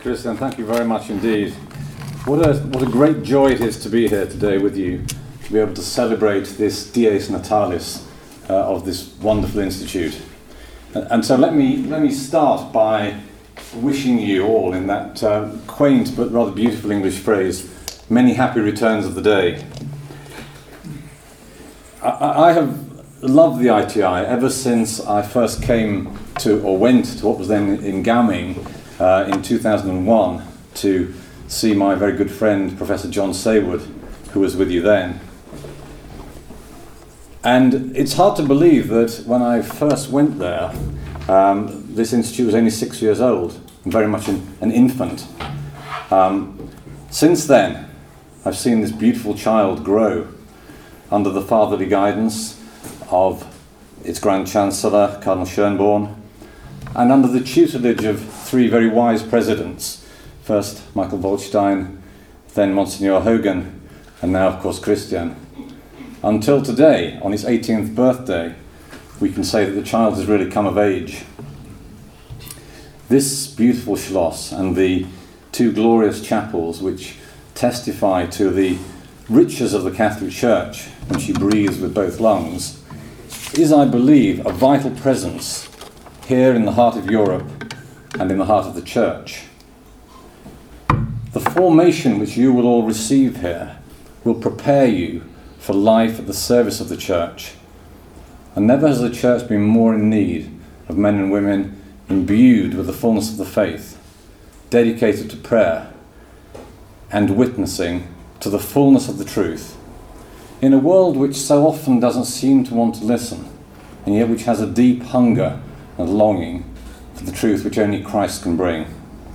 Christian, thank you very much indeed. What a great joy it is to be here today with you, to be able to celebrate this Dies Natalis of this wonderful institute. And so let me start by wishing you all, in that quaint but rather beautiful English phrase, many happy returns of the day. I have loved the ITI ever since I first came to, or went to what was then in Gaming in 2001 to see my very good friend Professor John Saywood, who was with you then. And it's hard to believe that when I first went there, this institute was only 6 years old, and very much an infant. Since then, I've seen this beautiful child grow under the fatherly guidance of its Grand Chancellor, Cardinal Schönborn, and under the tutelage of three very wise presidents, first Michael Waldstein, then Monsignor Hogan, and now, of course, Christian. Until today, on his 18th birthday, we can say that the child has really come of age. This beautiful Schloss and the two glorious chapels, which testify to the riches of the Catholic Church when she breathes with both lungs, is, I believe, a vital presence here in the heart of Europe and in the heart of the Church. The formation which you will all receive here will prepare you for life at the service of the Church. And never has the Church been more in need of men and women imbued with the fullness of the faith, dedicated to prayer and witnessing to the fullness of the truth, in a world which so often doesn't seem to want to listen, and yet which has a deep hunger and longing for the truth which only Christ can bring.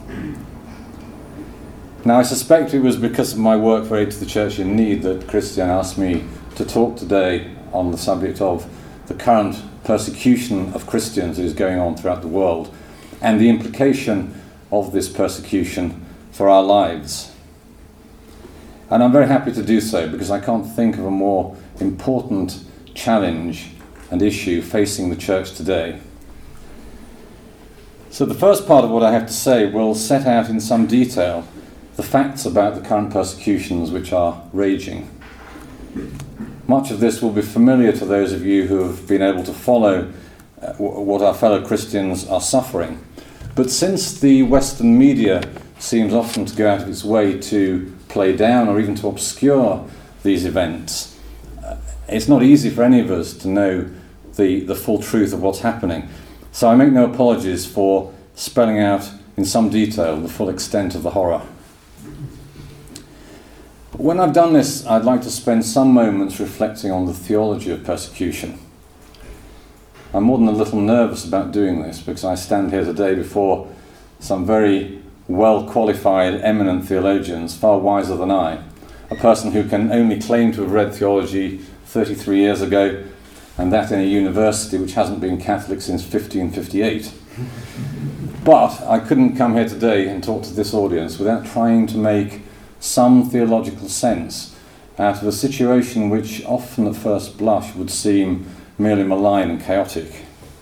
Now, I suspect it was because of my work for Aid to the Church in Need that Christian asked me to talk today on the subject of the current persecution of Christians that is going on throughout the world, and the implication of this persecution for our lives. And I'm very happy to do so, because I can't think of a more important challenge and issue facing the Church today. So the first part of what I have to say will set out in some detail the facts about the current persecutions which are raging. Much of this will be familiar to those of you who have been able to follow what our fellow Christians are suffering. But since the Western media seems often to go out of its way to play down or even to obscure these events, it's not easy for any of us to know the full truth of what's happening. So I make no apologies for spelling out in some detail the full extent of the horror. But when I've done this, I'd like to spend some moments reflecting on the theology of persecution. I'm more than a little nervous about doing this, because I stand here today before some very well-qualified, eminent theologians, far wiser than I, a person who can only claim to have read theology 33 years ago, and that in a university which hasn't been Catholic since 1558. But I couldn't come here today and talk to this audience without trying to make some theological sense out of a situation which often at first blush would seem merely malign and chaotic.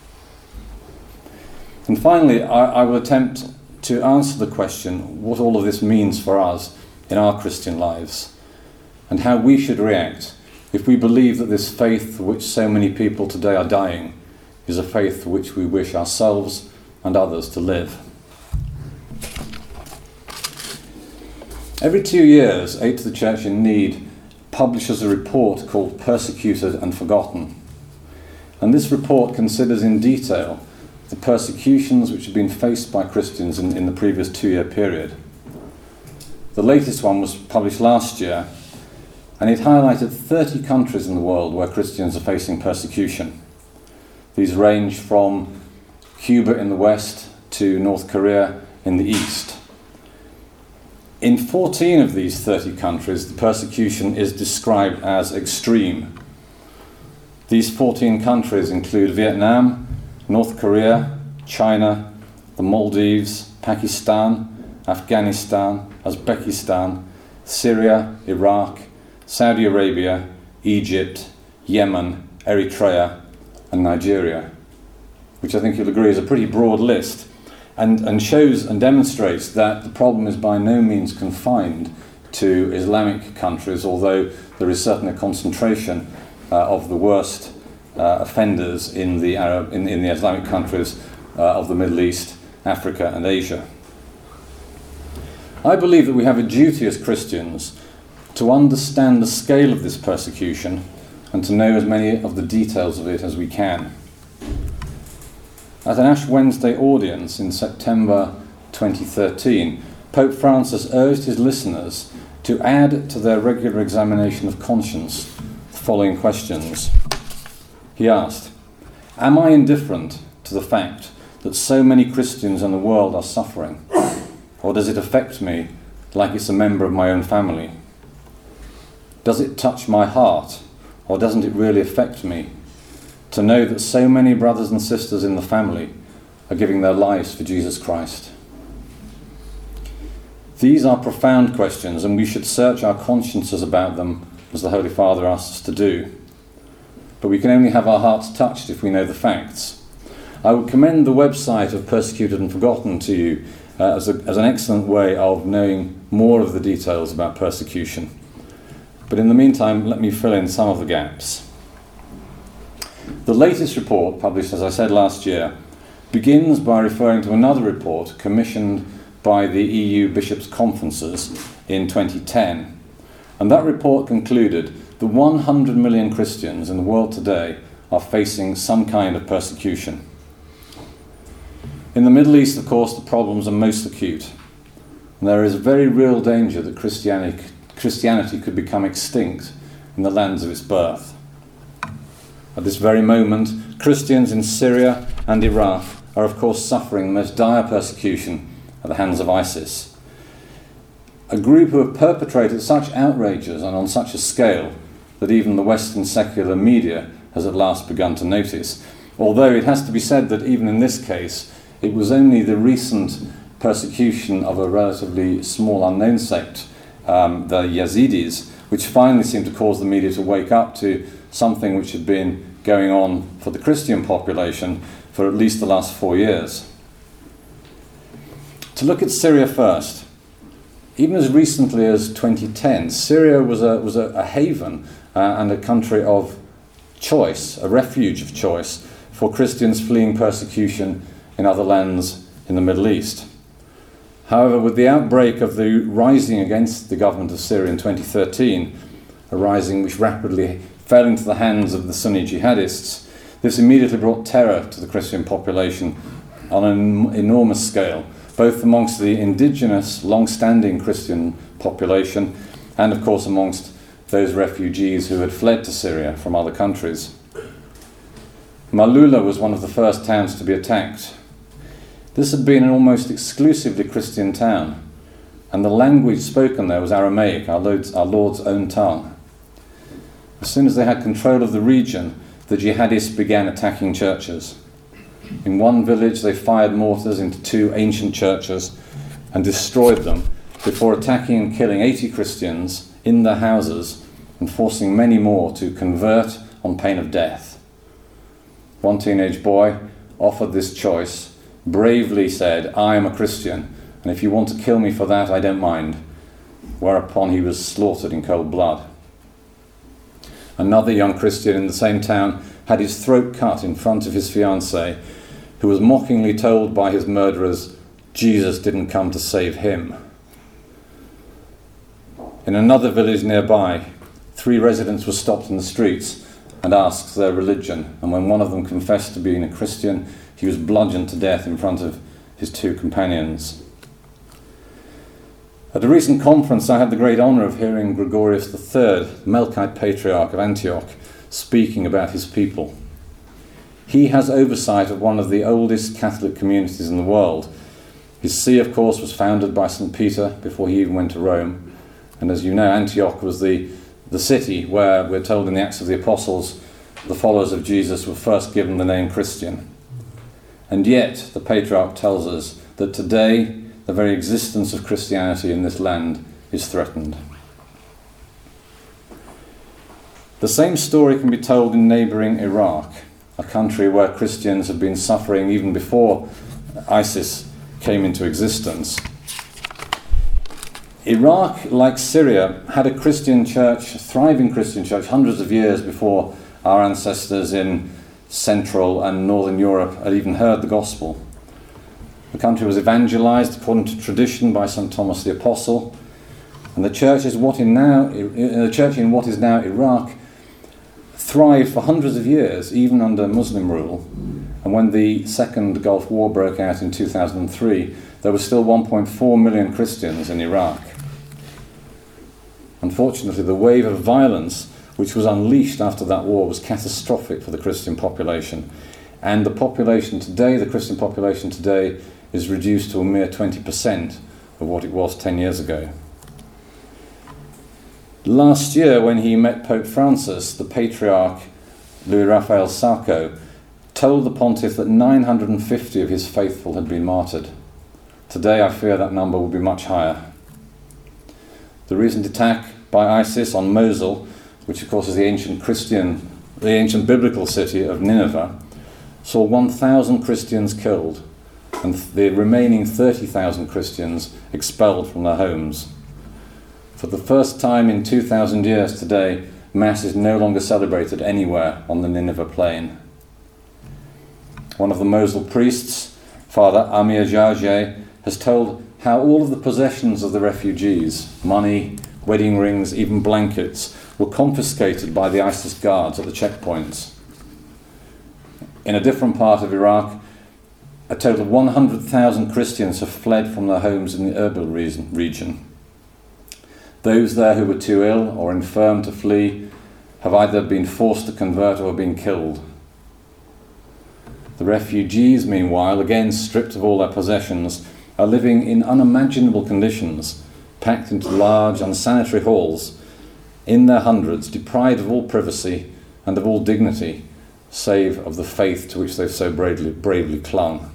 And finally, I will attempt to answer the question what all of this means for us in our Christian lives, and how we should react if we believe that this faith for which so many people today are dying is a faith for which we wish ourselves and others to live. Every 2 years, Aid to the Church in Need publishes a report called Persecuted and Forgotten. And this report considers in detail the persecutions which have been faced by Christians in the previous 2-year period. The latest one was published last year, and it highlighted 30 countries in the world where Christians are facing persecution. These range from Cuba in the west to North Korea in the east. In 14 of these 30 countries, the persecution is described as extreme. These 14 countries include Vietnam, North Korea, China, the Maldives, Pakistan, Afghanistan, Uzbekistan, Syria, Iraq, Saudi Arabia, Egypt, Yemen, Eritrea, and Nigeria, which I think you'll agree is a pretty broad list. and shows and demonstrates that the problem is by no means confined to Islamic countries, although there is certainly a concentration of the worst offenders in the Islamic countries of the Middle East, Africa and Asia. I believe that we have a duty as Christians to understand the scale of this persecution and to know as many of the details of it as we can. At an Ash Wednesday audience in September 2013, Pope Francis urged his listeners to add to their regular examination of conscience the following questions. He asked, "Am I indifferent to the fact that so many Christians in the world are suffering? Or does it affect me like it's a member of my own family? Does it touch my heart, or doesn't it really affect me to know that so many brothers and sisters in the family are giving their lives for Jesus Christ?" These are profound questions, and we should search our consciences about them as the Holy Father asks us to do. But we can only have our hearts touched if we know the facts. I would commend the website of Persecuted and Forgotten to you as an excellent way of knowing more of the details about persecution. But in the meantime, let me fill in some of the gaps. The latest report, published, as I said, last year, begins by referring to another report commissioned by the EU Bishops' Conferences in 2010. And that report concluded that 100 million Christians in the world today are facing some kind of persecution. In the Middle East, of course, the problems are most acute. And there is a very real danger that Christianity could become extinct in the lands of its birth. At this very moment, Christians in Syria and Iraq are, of course, suffering the most dire persecution at the hands of ISIS. A group who have perpetrated such outrages and on such a scale that even the Western secular media has at last begun to notice. Although it has to be said that even in this case, it was only the recent persecution of a relatively small unknown sect, the Yazidis, which finally seemed to cause the media to wake up to something which had been going on for the Christian population for at least the last 4 years. To look at Syria first, even as recently as 2010, Syria was a haven and a country of choice, a refuge of choice for Christians fleeing persecution in other lands in the Middle East. However, with the outbreak of the rising against the government of Syria in 2013, a rising which rapidly fell into the hands of the Sunni jihadists, this immediately brought terror to the Christian population on an enormous scale, both amongst the indigenous, long-standing Christian population and, of course, amongst those refugees who had fled to Syria from other countries. Malula was one of the first towns to be attacked. This had been an almost exclusively Christian town, and the language spoken there was Aramaic, our Lord's own tongue. As soon as they had control of the region, the jihadists began attacking churches. In one village, they fired mortars into 2 ancient churches and destroyed them before attacking and killing 80 Christians in their houses and forcing many more to convert on pain of death. One teenage boy, offered this choice, bravely said, "I am a Christian, and if you want to kill me for that, I don't mind," whereupon he was slaughtered in cold blood. Another young Christian in the same town had his throat cut in front of his fiancée, who was mockingly told by his murderers, Jesus didn't come to save him. In another village nearby, 3 residents were stopped in the streets and asked their religion, and when one of them confessed to being a Christian, he was bludgeoned to death in front of his 2 companions. At a recent conference, I had the great honour of hearing Gregorius III, the Melkite Patriarch of Antioch, speaking about his people. He has oversight of one of the oldest Catholic communities in the world. His see, of course, was founded by St. Peter before he even went to Rome. And as you know, Antioch was the city where, we're told in the Acts of the Apostles, the followers of Jesus were first given the name Christian. And yet, the Patriarch tells us that today, the very existence of Christianity in this land is threatened. The same story can be told in neighbouring Iraq, a country where Christians have been suffering even before ISIS came into existence. Iraq, like Syria, had a Christian church, a thriving Christian church, hundreds of years before our ancestors in Central and Northern Europe had even heard the gospel. The country was evangelized according to tradition by St. Thomas the Apostle, and the church in what is now Iraq thrived for hundreds of years, even under Muslim rule. And when the Second Gulf War broke out in 2003, there were still 1.4 million Christians in Iraq. Unfortunately, the wave of violence which was unleashed after that war was catastrophic for the Christian population. And the Christian population today, is reduced to a mere 20% of what it was 10 years ago. Last year, when he met Pope Francis, the Patriarch Louis Raphael Sacco told the pontiff that 950 of his faithful had been martyred. Today, I fear that number will be much higher. The recent attack by ISIS on Mosul, which of course is the ancient biblical city of Nineveh, saw 1,000 Christians killed and the remaining 30,000 Christians expelled from their homes. For the first time in 2,000 years today, Mass is no longer celebrated anywhere on the Nineveh plain. One of the Mosul priests, Father Amir Jarjeh, has told how all of the possessions of the refugees, money, wedding rings, even blankets, were confiscated by the ISIS guards at the checkpoints. In a different part of Iraq, a total of 100,000 Christians have fled from their homes in the Erbil region. Those there who were too ill or infirm to flee have either been forced to convert or been killed. The refugees, meanwhile, again stripped of all their possessions, are living in unimaginable conditions, packed into large, unsanitary halls, in their hundreds, deprived of all privacy and of all dignity, save of the faith to which they've so bravely clung.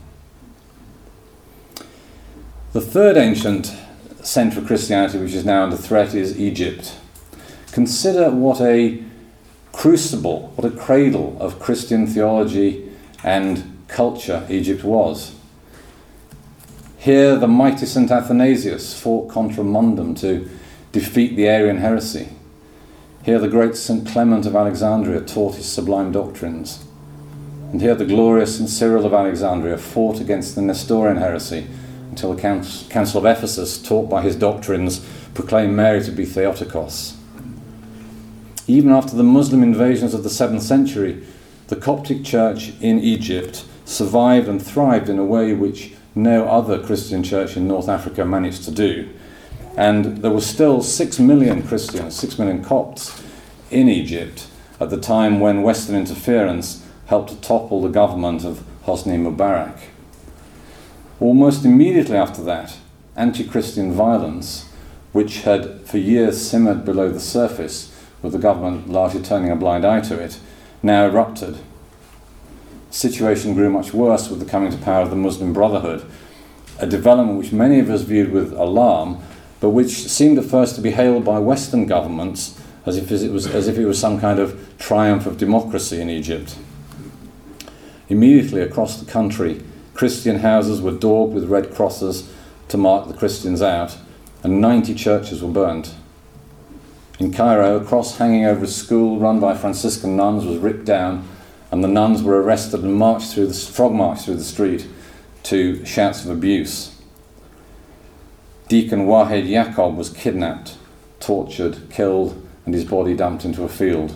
The third ancient centre of Christianity which is now under threat is Egypt. Consider what a crucible, what a cradle of Christian theology and culture Egypt was. Here the mighty St. Athanasius fought contra mundum to defeat the Arian heresy. Here the great St. Clement of Alexandria taught his sublime doctrines. And here the glorious St. Cyril of Alexandria fought against the Nestorian heresy until the Council of Ephesus, taught by his doctrines, proclaimed Mary to be Theotokos. Even after the Muslim invasions of the 7th century, the Coptic Church in Egypt survived and thrived in a way which no other Christian church in North Africa managed to do. And there were still 6 million Christians, 6 million Copts in Egypt at the time when Western interference helped to topple the government of Hosni Mubarak. Almost immediately after that, anti-Christian violence, which had for years simmered below the surface, with the government largely turning a blind eye to it, now erupted. The situation grew much worse with the coming to power of the Muslim Brotherhood, a development which many of us viewed with alarm, but which seemed at first to be hailed by Western governments as if it was some kind of triumph of democracy in Egypt. Immediately across the country, Christian houses were daubed with red crosses to mark the Christians out, and 90 churches were burnt. In Cairo, a cross hanging over a school run by Franciscan nuns was ripped down, and the nuns were arrested and frog marched through the street to shouts of abuse. Deacon Wahed Yacob was kidnapped, tortured, killed, and his body dumped into a field.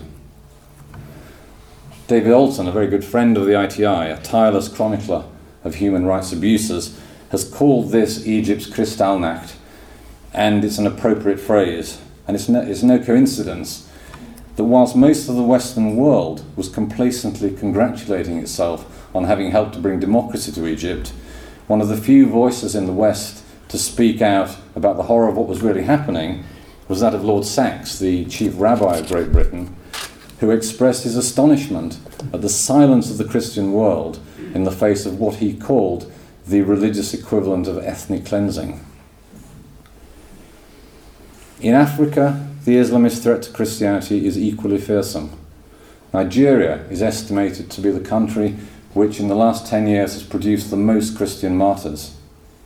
David Alton, a very good friend of the ITI, a tireless chronicler of human rights abuses, has called this Egypt's Kristallnacht, and it's an appropriate phrase. And it's no coincidence that whilst most of the Western world was complacently congratulating itself on having helped to bring democracy to Egypt, one of the few voices in the West to speak out about the horror of what was really happening was that of Lord Sachs, the chief rabbi of Great Britain, who expressed his astonishment at the silence of the Christian world in the face of what he called the religious equivalent of ethnic cleansing. In Africa, the Islamist threat to Christianity is equally fearsome. Nigeria is estimated to be the country which in the last 10 years has produced the most Christian martyrs.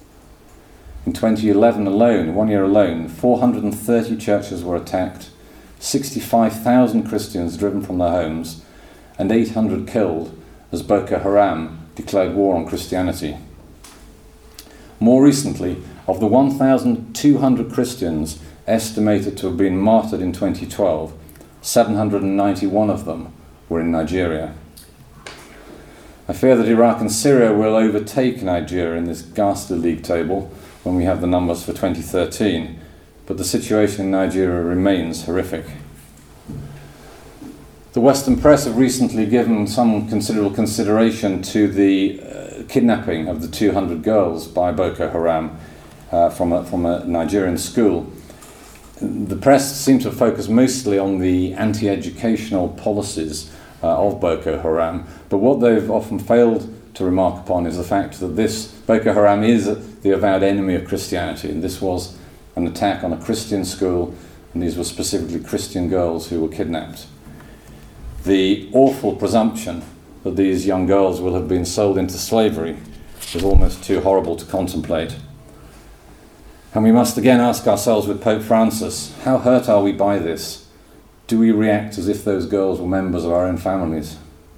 In 2011 alone, 1 year alone, 430 churches were attacked, 65,000 Christians driven from their homes, and 800 killed as Boko Haram declared war on Christianity. More recently, of the 1,200 Christians estimated to have been martyred in 2012, 791 of them were in Nigeria. I fear that Iraq and Syria will overtake Nigeria in this ghastly league table when we have the numbers for 2013, but the situation in Nigeria remains horrific. The Western press have recently given some considerable consideration to the kidnapping of the 200 girls by Boko Haram from a Nigerian school. The press seems to focus mostly on the anti-educational policies of Boko Haram, but what they've often failed to remark upon is the fact that this Boko Haram is the avowed enemy of Christianity, and this was an attack on a Christian school, and these were specifically Christian girls who were kidnapped. The awful presumption that these young girls will have been sold into slavery is almost too horrible to contemplate. And we must again ask ourselves with Pope Francis, how hurt are we by this? Do we react as if those girls were members of our own families?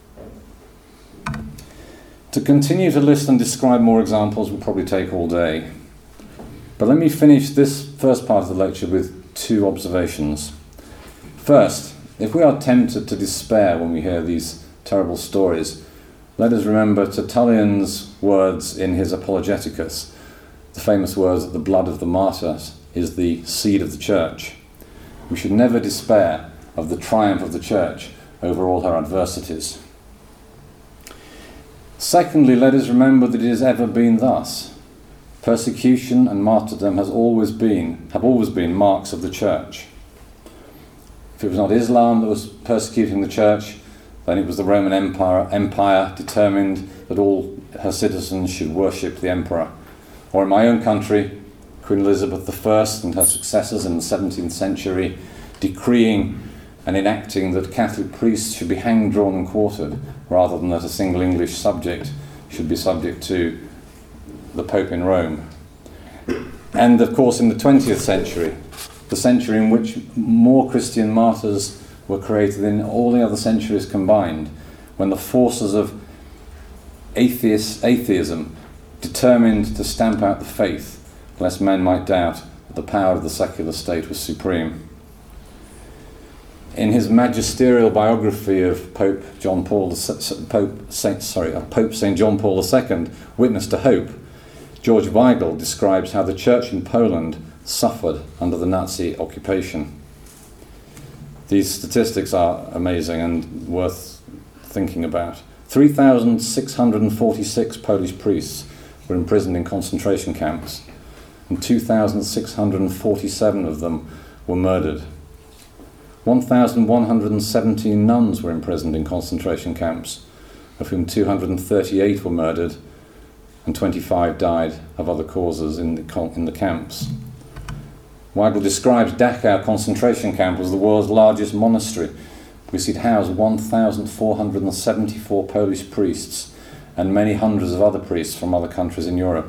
To continue to list and describe more examples will probably take all day. But let me finish this first part of the lecture with two observations. First, if we are tempted to despair when we hear these terrible stories, let us remember Tertullian's words in his Apologeticus, the famous words that the blood of the martyrs is the seed of the church. We should never despair of the triumph of the church over all her adversities. Secondly, let us remember that it has ever been thus. Persecution and martyrdom have always been marks of the church. If it was not Islam that was persecuting the church, then it was the Roman Empire determined that all her citizens should worship the emperor. Or in my own country, Queen Elizabeth I and her successors in the 17th century decreeing and enacting that Catholic priests should be hanged, drawn and quartered, rather than that a single English subject should be subject to the Pope in Rome. And of course in the 20th century, the century in which more Christian martyrs were created than all the other centuries combined, when the forces of atheism determined to stamp out the faith, lest men might doubt that the power of the secular state was supreme. In his magisterial biography of Pope St. John Paul II, Witness to Hope, George Weigel describes how the church in Poland suffered under the Nazi occupation. These statistics are amazing and worth thinking about. 3,646 Polish priests were imprisoned in concentration camps, and 2,647 of them were murdered. 1,117 nuns were imprisoned in concentration camps, of whom 238 were murdered, and 25 died of other causes in the camps. Weigel describes Dachau concentration camp as the world's largest monastery, because it housed 1,474 Polish priests and many hundreds of other priests from other countries in Europe.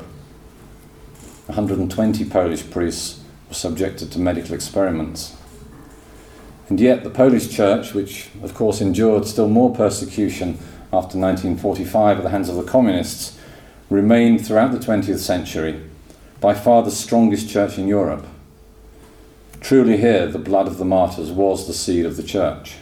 120 Polish priests were subjected to medical experiments. And yet the Polish church, which of course endured still more persecution after 1945 at the hands of the communists, remained throughout the 20th century by far the strongest church in Europe. Truly here, the blood of the martyrs was the seed of the church.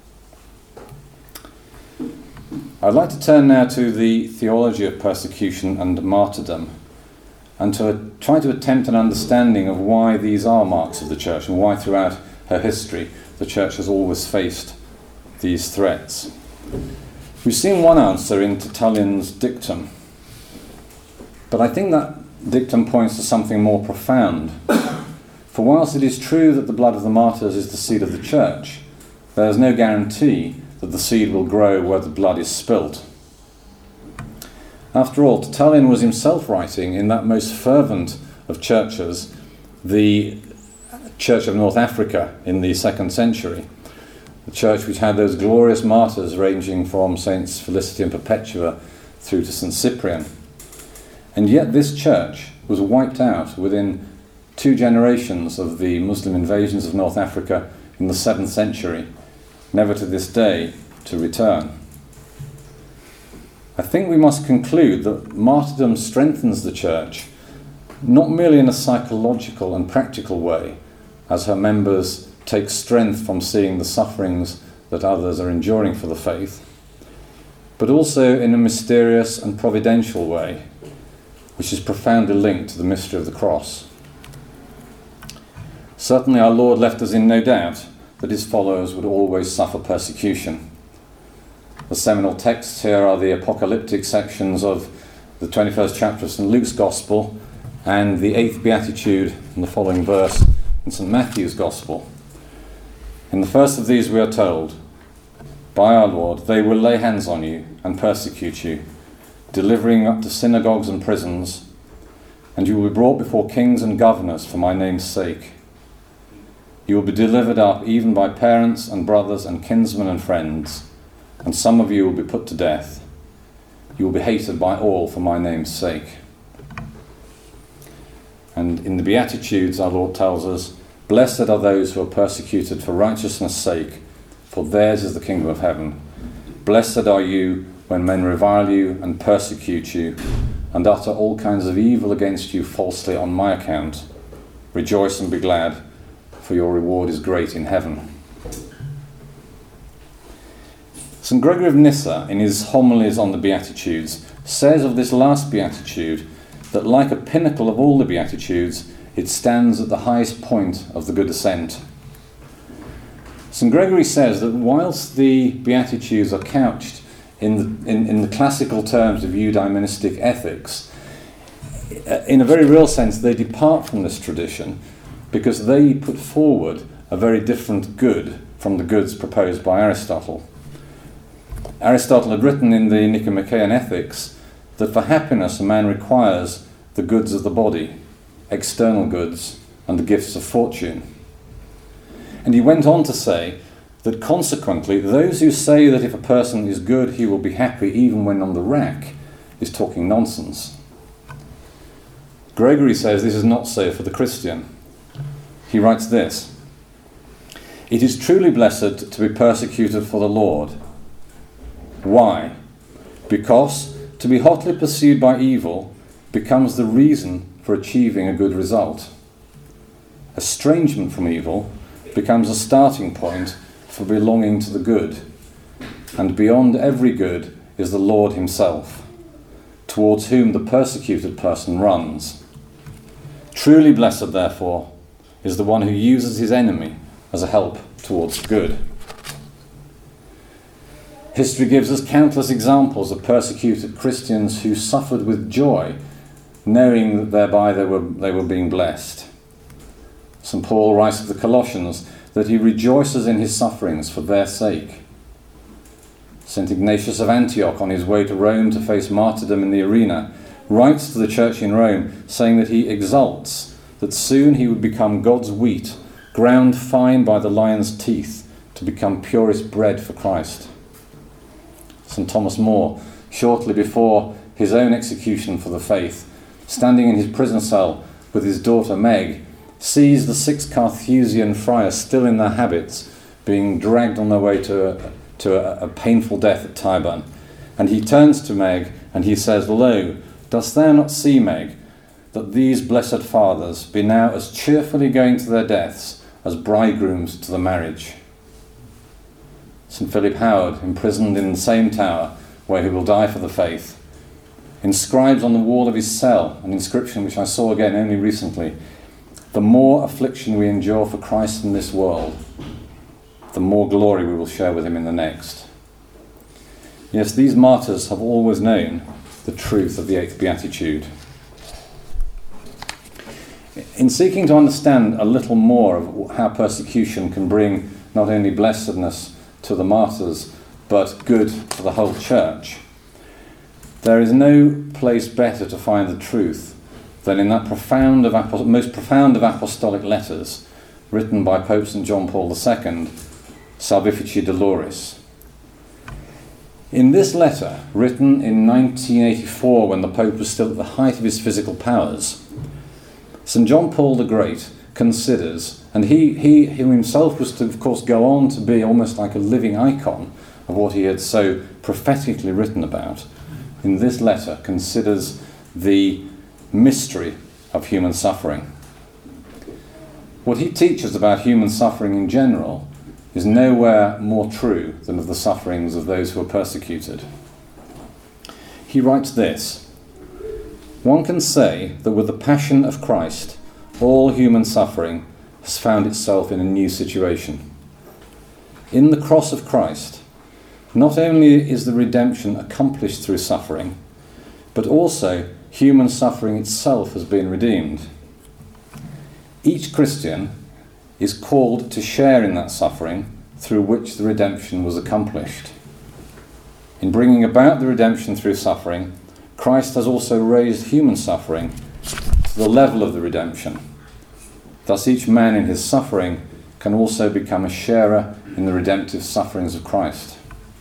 I'd like to turn now to the theology of persecution and martyrdom, and to try to attempt an understanding of why these are marks of the church and why throughout her history the church has always faced these threats. We've seen one answer in Tertullian's dictum, but I think that dictum points to something more profound. For whilst it is true that the blood of the martyrs is the seed of the church, there is no guarantee that the seed will grow where the blood is spilt. After all, Tertullian was himself writing in that most fervent of churches, the Church of North Africa in the 2nd century, the church which had those glorious martyrs ranging from Saints Felicity and Perpetua through to St. Cyprian. And yet this church was wiped out within 2 generations of the Muslim invasions of North Africa in the 7th century, never to this day to return. I think we must conclude that martyrdom strengthens the Church, not merely in a psychological and practical way, as her members take strength from seeing the sufferings that others are enduring for the faith, but also in a mysterious and providential way, which is profoundly linked to the mystery of the cross. Certainly our Lord left us in no doubt that his followers would always suffer persecution. The seminal texts here are the apocalyptic sections of the 21st chapter of St. Luke's Gospel and the 8th Beatitude in the following verse in St. Matthew's Gospel. In the first of these we are told, by our Lord, they will lay hands on you and persecute you, delivering up to synagogues and prisons, and you will be brought before kings and governors for my name's sake. You will be delivered up even by parents and brothers and kinsmen and friends, and some of you will be put to death. You will be hated by all for my name's sake. And in the Beatitudes, our Lord tells us, blessed are those who are persecuted for righteousness' sake, for theirs is the kingdom of heaven. Blessed are you when men revile you and persecute you, and utter all kinds of evil against you falsely on my account. Rejoice and be glad, for your reward is great in heaven. St. Gregory of Nyssa, in his homilies on the Beatitudes, says of this last Beatitude that, like a pinnacle of all the Beatitudes, it stands at the highest point of the good ascent. St. Gregory says that whilst the Beatitudes are couched in the classical terms of eudaimonistic ethics, in a very real sense they depart from this tradition because they put forward a very different good from the goods proposed by Aristotle. Aristotle had written in the Nicomachean Ethics that for happiness a man requires the goods of the body, external goods, and the gifts of fortune. And he went on to say that consequently those who say that if a person is good he will be happy even when on the rack is talking nonsense. Gregory says this is not so for the Christian. He writes this: it is truly blessed to be persecuted for the Lord. Why? Because to be hotly pursued by evil becomes the reason for achieving a good result. Estrangement from evil becomes a starting point for belonging to the good, and beyond every good is the Lord himself, towards whom the persecuted person runs. Truly blessed, therefore, is the one who uses his enemy as a help towards good. History gives us countless examples of persecuted Christians who suffered with joy, knowing that thereby they were being blessed. St. Paul writes to the Colossians that he rejoices in his sufferings for their sake. St. Ignatius of Antioch, on his way to Rome to face martyrdom in the arena, writes to the church in Rome saying that he exults that soon he would become God's wheat, ground fine by the lion's teeth, to become purest bread for Christ. St. Thomas More, shortly before his own execution for the faith, standing in his prison cell with his daughter Meg, sees the 6 Carthusian friars still in their habits being dragged on their way to a painful death at Tyburn. And he turns to Meg and he says, "Lo, dost thou not see, Meg, that these blessed fathers be now as cheerfully going to their deaths as bridegrooms to the marriage?" St. Philip Howard, imprisoned in the same tower where he will die for the faith, inscribes on the wall of his cell an inscription which I saw again only recently: "The more affliction we endure for Christ in this world, the more glory we will share with him in the next." Yes, these martyrs have always known the truth of the 8th Beatitude. In seeking to understand a little more of how persecution can bring not only blessedness to the martyrs, but good for the whole church, there is no place better to find the truth than in that most profound of apostolic letters written by Pope St. John Paul II, Salvifici Doloris. In this letter, written in 1984 when the Pope was still at the height of his physical powers, St. John Paul the Great considers, and he himself was to, of course, go on to be almost like a living icon of what he had so prophetically written about, in this letter considers the mystery of human suffering. What he teaches about human suffering in general is nowhere more true than of the sufferings of those who are persecuted. He writes this: "One can say that with the passion of Christ, all human suffering has found itself in a new situation. In the cross of Christ, not only is the redemption accomplished through suffering, but also human suffering itself has been redeemed. Each Christian is called to share in that suffering through which the redemption was accomplished. In bringing about the redemption through suffering, Christ has also raised human suffering to the level of the redemption. Thus each man in his suffering can also become a sharer in the redemptive sufferings of Christ."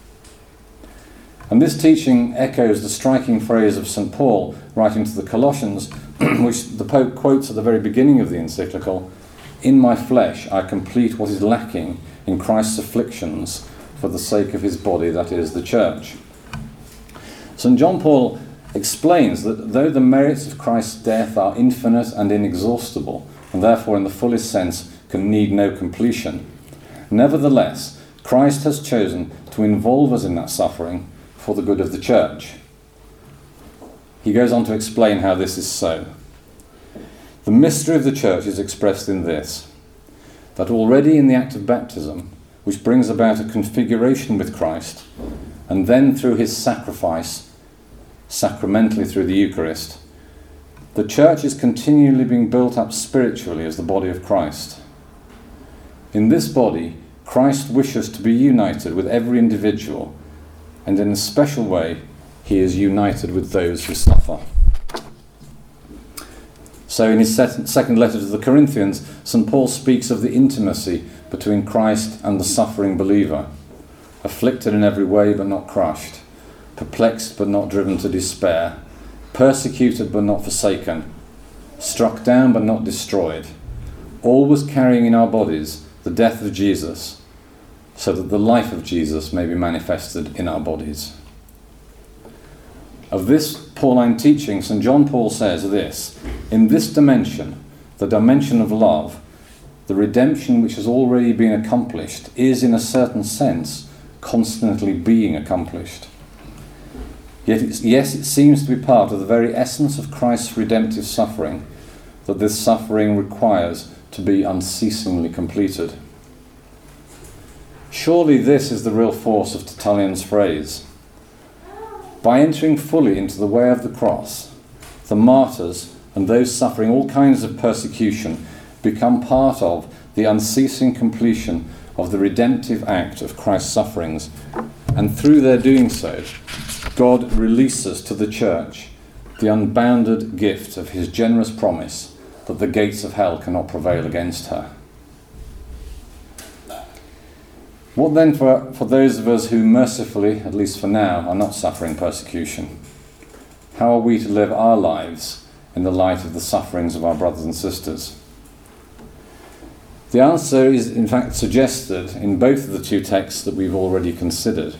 And this teaching echoes the striking phrase of St. Paul writing to the Colossians, which the Pope quotes at the very beginning of the encyclical: "In my flesh I complete what is lacking in Christ's afflictions for the sake of his body, that is, the church." St. John Paul explains that though the merits of Christ's death are infinite and inexhaustible, and therefore in the fullest sense can need no completion, nevertheless Christ has chosen to involve us in that suffering for the good of the church. He goes on to explain how this is so. The mystery of the church is expressed in this: that already in the act of baptism, which brings about a configuration with Christ, and then through his sacrifice, sacramentally through the Eucharist, the church is continually being built up spiritually as the body of Christ. In this body, Christ wishes to be united with every individual, and in a special way, he is united with those who suffer. So in his second letter to the Corinthians, St. Paul speaks of the intimacy between Christ and the suffering believer, afflicted in every way but not crushed, perplexed but not driven to despair, persecuted but not forsaken, struck down but not destroyed, always carrying in our bodies the death of Jesus, so that the life of Jesus may be manifested in our bodies." Of this Pauline teaching, St. John Paul says this: "In this dimension, the dimension of love, the redemption which has already been accomplished is in a certain sense constantly being accomplished. Yes, it seems to be part of the very essence of Christ's redemptive suffering that this suffering requires to be unceasingly completed." Surely this is the real force of Tertullian's phrase. By entering fully into the way of the cross, the martyrs and those suffering all kinds of persecution become part of the unceasing completion of the redemptive act of Christ's sufferings, and through their doing so, God releases to the church the unbounded gift of his generous promise that the gates of hell cannot prevail against her. What then for those of us who mercifully, at least for now, are not suffering persecution? How are we to live our lives in the light of the sufferings of our brothers and sisters? The answer is in fact suggested in both of the two texts that we've already considered.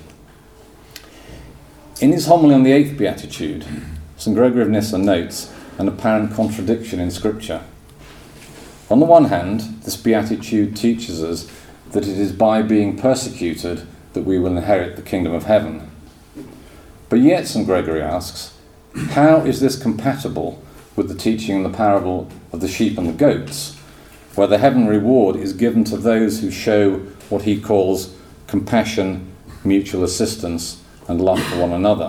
In his homily on the 8th Beatitude, St. Gregory of Nyssa notes an apparent contradiction in Scripture. On the one hand, this Beatitude teaches us that it is by being persecuted that we will inherit the kingdom of heaven. But yet, St. Gregory asks, how is this compatible with the teaching in the parable of the sheep and the goats, where the heavenly reward is given to those who show what he calls compassion, mutual assistance, and love for one another?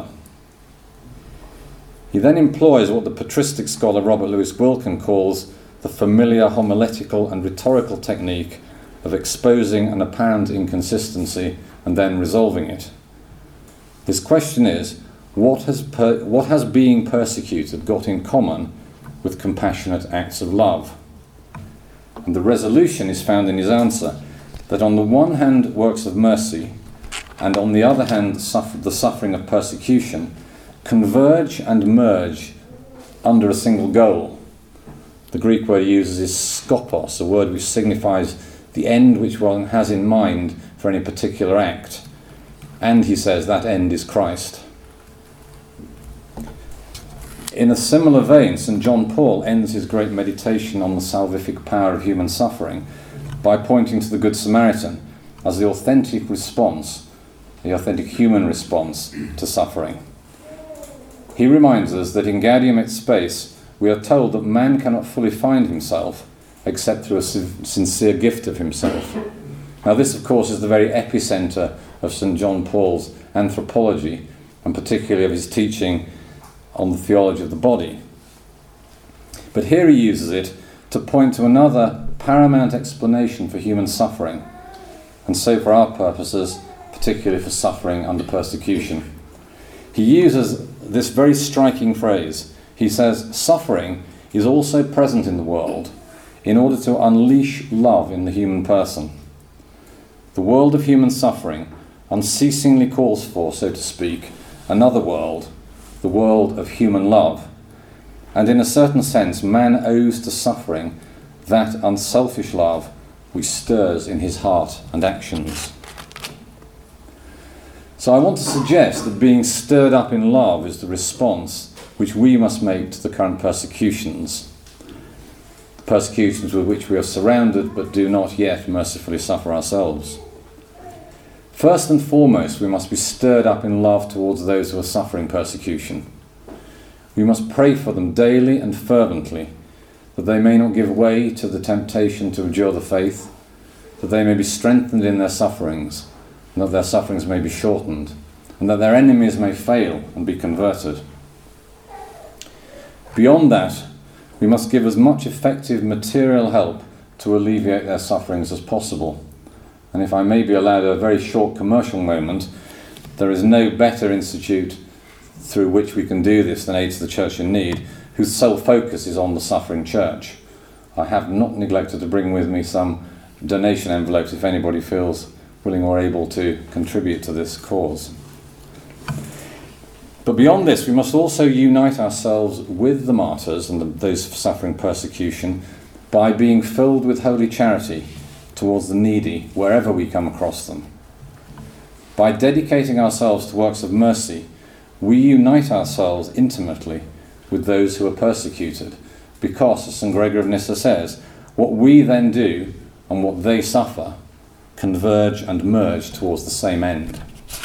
He then employs what the patristic scholar Robert Louis Wilken calls the familiar homiletical and rhetorical technique of exposing an apparent inconsistency and then resolving it. His question is, what has being persecuted got in common with compassionate acts of love? And the resolution is found in his answer, that on the one hand works of mercy, and on the other hand the suffering of persecution, converge and merge under a single goal. The Greek word he uses is skopos, a word which signifies the end which one has in mind for any particular act. And he says that end is Christ. In a similar vein, St. John Paul ends his great meditation on the salvific power of human suffering by pointing to the Good Samaritan as the authentic response, the authentic human response to suffering. He reminds us that in Gaudium et Spes we are told that man cannot fully find himself except through a sincere gift of himself. Now this, of course, is the very epicenter of St. John Paul's anthropology, and particularly of his teaching on the theology of the body. But here he uses it to point to another paramount explanation for human suffering, and so for our purposes, particularly for suffering under persecution. He uses this very striking phrase. He says, suffering is also present in the world in order to unleash love in the human person. The world of human suffering unceasingly calls for, so to speak, another world, the world of human love. And in a certain sense, man owes to suffering that unselfish love which stirs in his heart and actions. So I want to suggest that being stirred up in love is the response which we must make to the current persecutions with which we are surrounded but do not yet mercifully suffer ourselves. First and foremost, we must be stirred up in love towards those who are suffering persecution. We must pray for them daily and fervently, that they may not give way to the temptation to endure the faith, that they may be strengthened in their sufferings, and that their sufferings may be shortened, and that their enemies may fail and be converted. Beyond that, we must give as much effective material help to alleviate their sufferings as possible. And if I may be allowed a very short commercial moment, there is no better institute through which we can do this than Aid to the Church in Need, whose sole focus is on the suffering church. I have not neglected to bring with me some donation envelopes if anybody feels willing or able to contribute to this cause. But beyond this, we must also unite ourselves with the martyrs and those suffering persecution by being filled with holy charity towards the needy wherever we come across them. By dedicating ourselves to works of mercy, we unite ourselves intimately with those who are persecuted, because, as St. Gregory of Nyssa says, what we then do and what they suffer converge and merge towards the same end.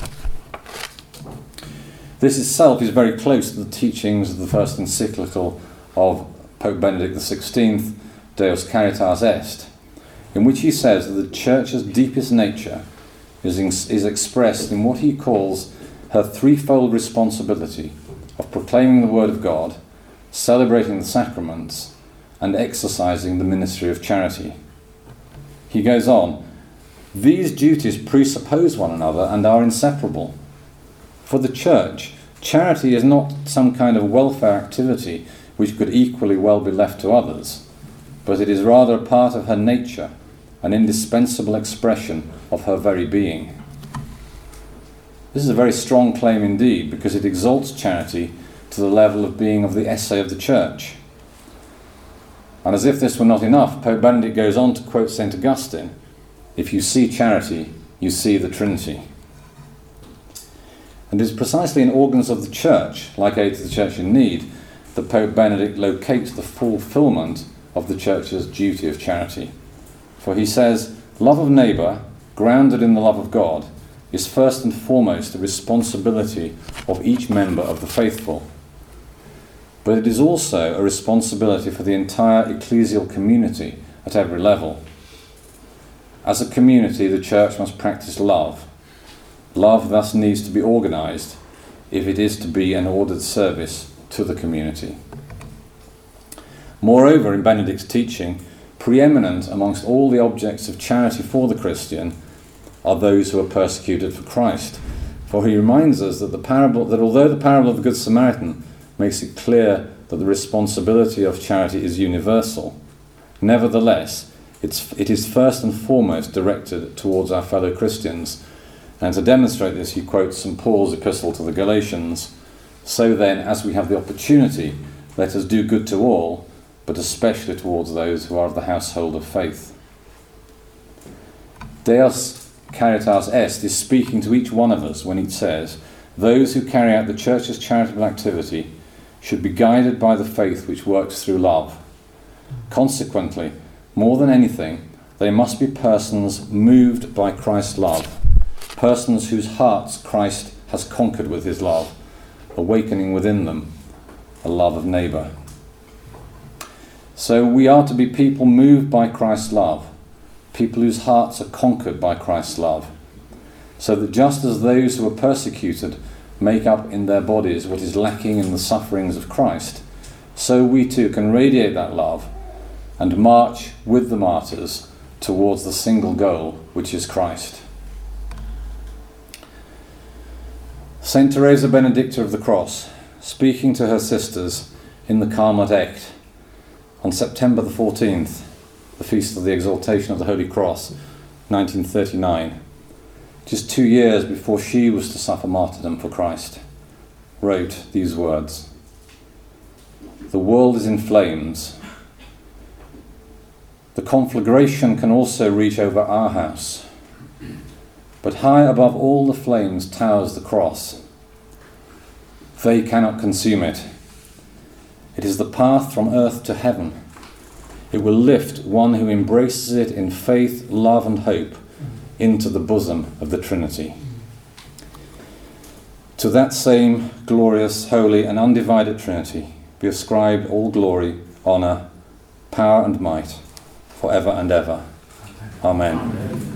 This itself is very close to the teachings of the first encyclical of Pope Benedict XVI, Deus Caritas Est, in which he says that the Church's deepest nature is expressed in what he calls her threefold responsibility of proclaiming the Word of God, celebrating the sacraments, and exercising the ministry of charity. He goes on, these duties presuppose one another and are inseparable. For the Church, charity is not some kind of welfare activity which could equally well be left to others, but it is rather a part of her nature, an indispensable expression of her very being. This is a very strong claim indeed, because it exalts charity to the level of being of the essay of the Church. And as if this were not enough, Pope Benedict goes on to quote St. Augustine, if you see charity, you see the Trinity. And it is precisely in organs of the Church, like Aid to the Church in Need, that Pope Benedict locates the fulfilment of the Church's duty of charity. For he says, love of neighbour, grounded in the love of God, is first and foremost the responsibility of each member of the faithful. But it is also a responsibility for the entire ecclesial community at every level. As a community, the Church must practice love. Love thus needs to be organised if it is to be an ordered service to the community. Moreover, in Benedict's teaching, preeminent amongst all the objects of charity for the Christian are those who are persecuted for Christ. For he reminds us that although the parable of the Good Samaritan makes it clear that the responsibility of charity is universal, nevertheless, it is first and foremost directed towards our fellow Christians, And to demonstrate this, he quotes St. Paul's epistle to the Galatians, "So then, as we have the opportunity, let us do good to all, but especially towards those who are of the household of faith." Deus Caritas Est is speaking to each one of us when he says, those who carry out the Church's charitable activity should be guided by the faith which works through love. Consequently, more than anything, they must be persons moved by Christ's love, persons whose hearts Christ has conquered with his love, awakening within them a love of neighbour. So we are to be people moved by Christ's love, people whose hearts are conquered by Christ's love, so that just as those who are persecuted make up in their bodies what is lacking in the sufferings of Christ, so we too can radiate that love and march with the martyrs towards the single goal, which is Christ. Saint Teresa Benedicta of the Cross, speaking to her sisters in the Carmelite Act on September the 14th, the feast of the Exaltation of the Holy Cross, 1939, just 2 years before she was to suffer martyrdom for Christ, wrote these words: "The world is in flames. The conflagration can also reach over our house. But high above all the flames towers the cross. They cannot consume it. It is the path from earth to heaven. It will lift one who embraces it in faith, love and hope into the bosom of the Trinity. To that same glorious, holy and undivided Trinity be ascribed all glory, honour, power and might, for ever and ever. Amen."